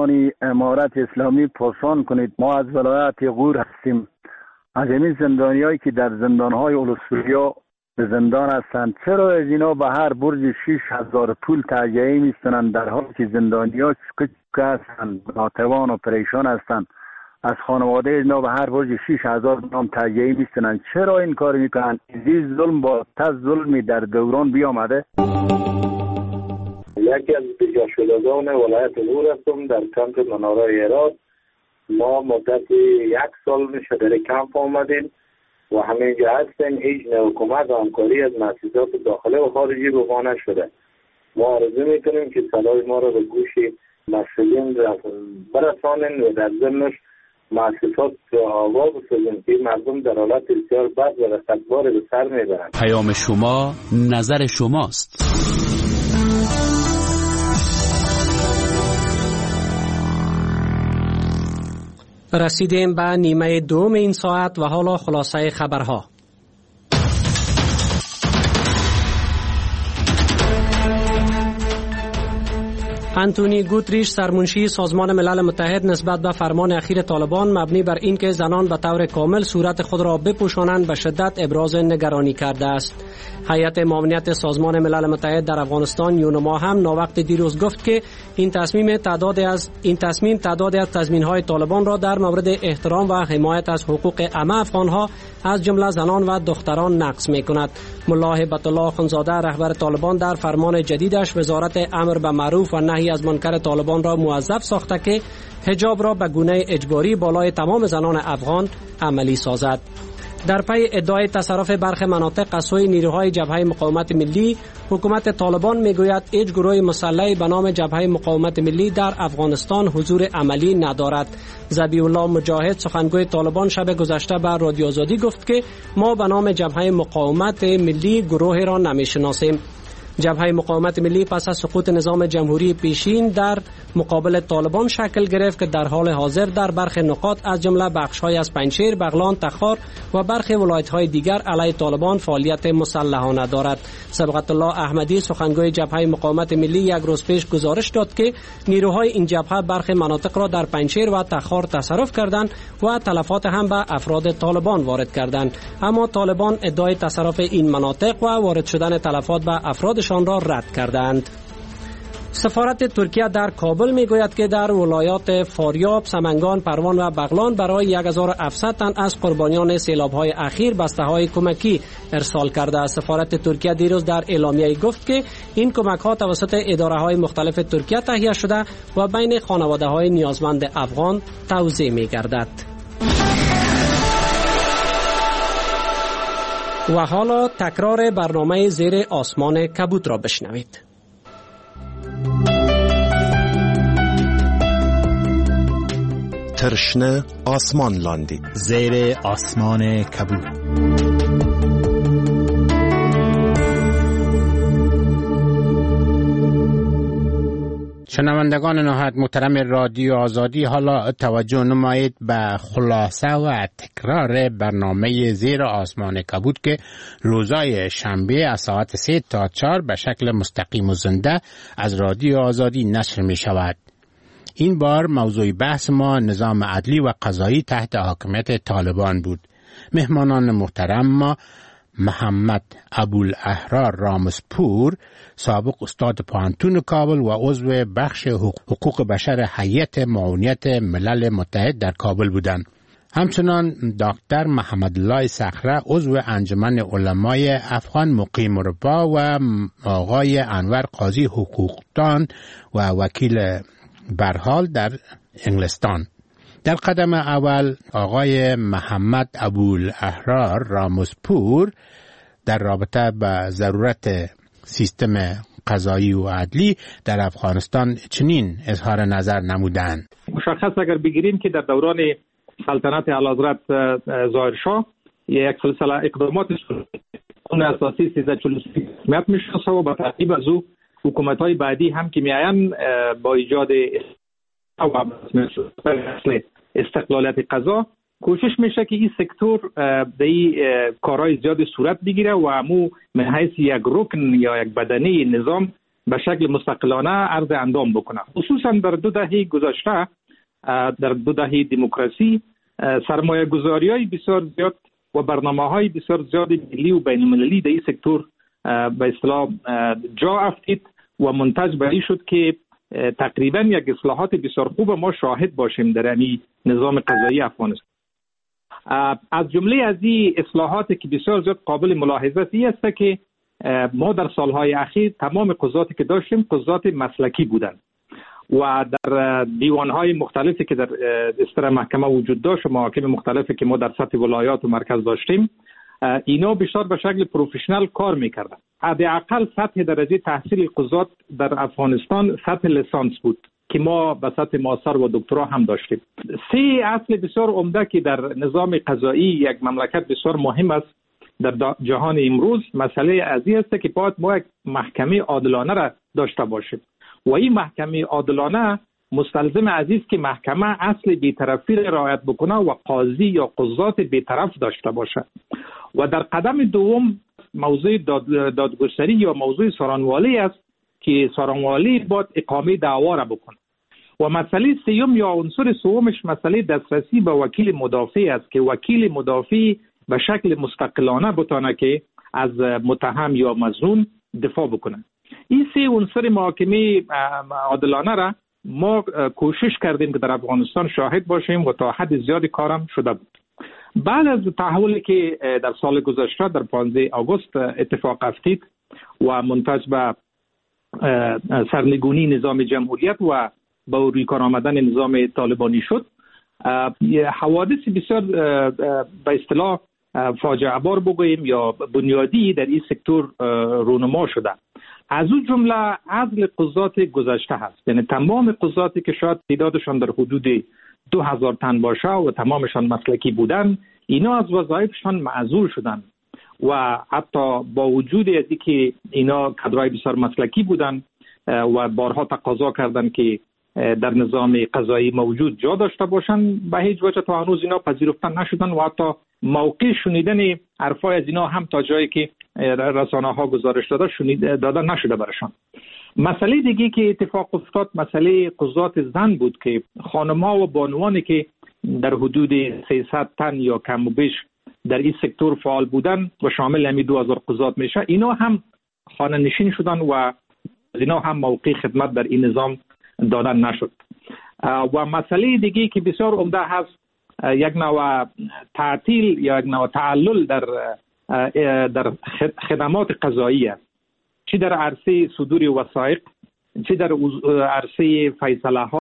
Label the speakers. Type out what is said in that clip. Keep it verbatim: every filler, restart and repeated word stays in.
Speaker 1: زندان امارت اسلامی پرسان کنید. ما از ولایت غور هستیم. از این زندانیایی که در زندانهای اولوسفولیا به زندان هستند، چرا از اینا به هر برج شش هزار پول تهیه میستنند، در حالی که زندانی‌ها که هستند ناتوان و پریشان هستند؟ از خانواده اینا به هر برج شش هزار نام تهیه میستنند. چرا این کار میکنند؟ این ظلم با تز ظلمی در دوران بیامده.
Speaker 2: یکی از بجا شدگان ولایت غور هستم در کمپ مناره هرات. ما مدت یک سال میشه در کمپ آمدیم و همینجا هستیم. هیچ نوع کمک و همکاری از مؤسسات داخلی و خارجی به ما نشده. ما آرزو میکنیم که صدای ما را به گوش مسئولین برسانند و در ضمنش مؤسسات آوا بسازند که مردم در حالت بسیار بد و رسدبار به سر میبرند.
Speaker 3: پیام شما نظر شماست.
Speaker 4: رسیدیم به نیمه دوم این ساعت و حالا خلاصه خبرها. انتونی گوتریش سرمنشی سازمان ملل متحد نسبت به فرمان اخیر طالبان مبنی بر اینکه زنان به طور کامل صورت خود را بپوشانند به شدت ابراز نگرانی کرده است. هیئت معاونت سازمان ملل متحد در افغانستان یونما هم ناوقت دیروز گفت که این تصمیم تعداد از این تصمیم تعداد از تضمین‌های طالبان را در مورد احترام و حمایت از حقوق همه افغان‌ها از جمله زنان و دختران نقض می‌کند. ملا هیبت الله خانزاده رهبر طالبان در فرمان جدیدش وزارت امر به معروف و نهی از منکر طالبان را موظف ساخته که حجاب را به گونه اجباری بالای تمام زنان افغان عملی سازد. در پی ادعای تصرف برخی مناطق از سوی نیروهای جبهه مقاومت ملی، حکومت طالبان میگوید هیچ گروه مسلحی به نام جبهه مقاومت ملی در افغانستان حضور عملی ندارد. ذبیح الله مجاهد سخنگوی طالبان شب گذشته به رادیو آزادی گفت که ما به نام جبهه مقاومت ملی گروهی را نمیشناسیم. جبهه مقاومت ملی پس از سقوط نظام جمهوری پیشین در مقابل طالبان شکل گرفت که در حال حاضر در برخی نقاط از جمله بخش‌های از پنجشیر، بغلان، تخار و برخی ولایت‌های دیگر علیه طالبان فعالیت مسلحانه دارد. صبغت الله احمدی سخنگوی جبهه مقاومت ملی یک روز پیش گزارش داد که نیروهای این جبهه برخی مناطق را در پنجشیر و تخار تصرف کردند و تلفات هم به افراد طالبان وارد کردند، اما طالبان ادعای تصرف این مناطق و وارد شدن تلفات به افرادشان را رد کردند. سفارت ترکیه در کابل میگوید که در ولایات فاریاب، سمنگان، پروان و بغلان برای هزار و هفتصد تن از قربانیان سیلاب‌های اخیر بسته‌های کمکی ارسال کرده است. سفارت ترکیه دیروز در اعلامیه گفت که این کمک‌ها توسط اداره‌های مختلف ترکیه تهیه شده و بین خانواده‌های نیازمند افغان توزیع می‌گردد. و حالا تکرار برنامه زیر آسمان کبود را بشنوید.
Speaker 5: ترشنه آسمان لاندی
Speaker 6: زیر آسمان کبود.
Speaker 7: شنوندگان نهایت محترم رادیو آزادی، حالا توجه نمایید به خلاصه و تکرار برنامه زیر آسمان کبود که روزای شنبه از ساعت سه تا چهار به شکل مستقیم و زنده از رادیو آزادی نشر می شود. این بار موضوع بحث ما نظام عدلی و قضایی تحت حاکمیت طالبان بود. مهمانان محترم ما محمد ابوالاحرار رامزپور، سابق استاد پوهنتون کابل و عضو بخش حقوق بشر هیئت معاونت ملل متحد در کابل بودند. همچنان دکتر محمد الله صخره، عضو انجمن علمای افغان مقیم اروپا و آقای انور قاضی حقوقدان و وکیل برحال در انگلستان. در قدم اول آقای محمد ابوالاحرار رامزپور در رابطه با ضرورت سیستم قضایی و عدلی در افغانستان چنین اظهار نظر نمودند.
Speaker 8: مشخص اگر بگیریم که در دوران سلطنت اعلیحضرت ظاهرشاه یک سلسله اقدامات اون اساسی سیزده و چهل و سه حکومت میشناسه و با تعقیب از او حکومت‌های بعدی هم که میاین با ایجاد استقلالیت قضا کوشش میشه که این سکتور در این کارهای زیاد صورت بگیره و امو من حیث یک رکن یا یک بدنه نظام به شکل مستقلانه عرض اندام بکنه. خصوصا در دو دهه گذشته در دو دهه دموکراسی سرمایه گذاری های بسیار زیاد و برنامه های بسیار زیاد ملی و بین المللی در این سکتور به اصطلاح جا افتید و منتج به این شد که تقریبا یک اصلاحات بسیار خوب ما شاهد باشیم در این نظام قضایی افغانستان. از جمله از این اصلاحاتی که بسیار زیاد قابل ملاحظه است که ما در سالهای اخیر تمام قضاتی که داشتیم قضات مسلکی بودند و در دیوانهای مختلفی که در استر محکمه وجود داشت و محاکم مختلفی که ما در سطح ولایات و مرکز داشتیم اینا بیشتر به شکل پروفشنال کار میکردن. حداقل سطح درجه تحصیل قضات در افغانستان سطح لیسانس بود که ما به سطح ماستر و دکترا هم داشتیم. سه اصل بسیار عمده که در نظام قضایی یک مملکت بسیار مهم است در جهان امروز مسئله ازی است که باید ما یک محکمه عادلانه را داشته باشیم و این محکمه عادلانه مستلزم عزیز که محکمه اصل بی‌طرفی را رعایت بکنه و قاضی یا قضات بی‌طرف داشته باشه. و در قدم دوم موضوع داد دادگستری یا موضوع سارنوالی است که سارنوالی باید اقامه دعوا را بکنه. و مسئله سوم یا عنصر سومش مسئله دسترسی به وکیل مدافع است که وکیل مدافع به شکل مستقلانه بتونه که از متهم یا مظنون دفاع بکنه. این سه عنصر محاکمه عادلانه را ما کوشش کردیم که در افغانستان شاهد باشیم و تا حد زیادی کارم شده بود. بعد از تحولی که در سال گذشته در پانزده آگوست اتفاق افتید و منتج به سرنگونی نظام جمهوریت و به روی کار آمدن نظام طالبانی شد، حوادث بسیار به اصطلاح فاجعه بار بگوییم یا بنیادی در این سکتور رونما شده. از اون جمله عزل قضات گذشته هست، یعنی تمام قضاتی که شاید تعدادشان در حدود دو هزار تن باشه و تمامشان مسلکی بودن اینا از وظایفشان معزول شدن و حتی با وجود از اینکه اینا کادرای بسیار مسلکی بودن و بارها تقاضا کردن که در نظام قضایی موجود جا داشته باشن به هیچ وجه تا هنوز اینا پذیرفته نشدن و حتی موقع شنیدن حرفای از اینا هم تا جایی که رسانه ها گزارش داده شنید داده نشده برشان. مسئله دیگه که اتفاق افتاد مسئله قضات زن بود که خانم‌ها و بانوانی که در حدود سیصد تن یا کم و بیش در این سکتور فعال بودن و شامل همی دو هزار قضات میشه اینا هم خانه نشین شدن و اینا هم موقع خدمت در این نظام دادن نشد. و مسئله دیگه که بسیار عمده هست یک نوع تعطیل یا یک نوع تعلل در در خدمات قضایی است، چی در عرصه صدور وثایق، چی در عرصه فیصله ها